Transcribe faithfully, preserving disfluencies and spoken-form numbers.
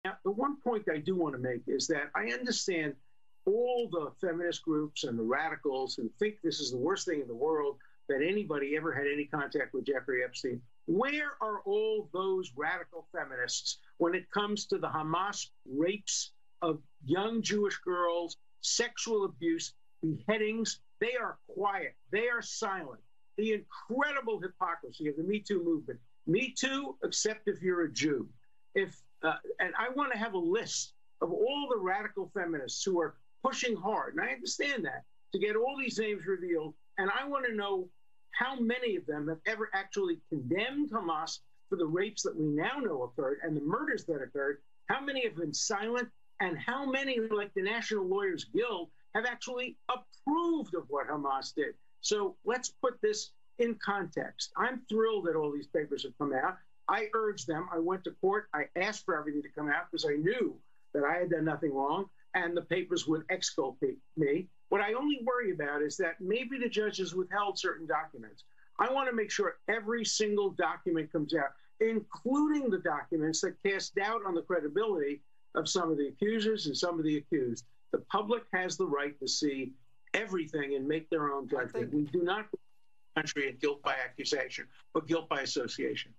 the one point I do want to make is that I understand all the feminist groups and the radicals who think this is the worst thing in the world, that anybody ever had any contact with Jeffrey Epstein. Where are all those radical feminists when it comes to the Hamas rapes of young Jewish girls, sexual abuse, beheadings? They are quiet. They are silent. The incredible hypocrisy of the Me Too movement. Me Too, except if you're a Jew. If uh, and I want to have a list of all the radical feminists who are pushing hard, and I understand that, to get all these names revealed. And I want to know how many of them have ever actually condemned Hamas for the rapes that we now know occurred and the murders that occurred. How many have been silent, and how many, like the National Lawyers Guild, have actually approved of what Hamas did? So let's put this in context. I'm thrilled that all these papers have come out. I urged them. I went to court. I asked for everything to come out because I knew that I had done nothing wrong and the papers would exculpate me. What I only worry about is that maybe the judges withheld certain documents. I want to make sure every single document comes out, including the documents that cast doubt on the credibility of some of the accusers and some of the accused. The public has the right to see everything and make their own judgment. We do not country in guilt by accusation, but guilt by association.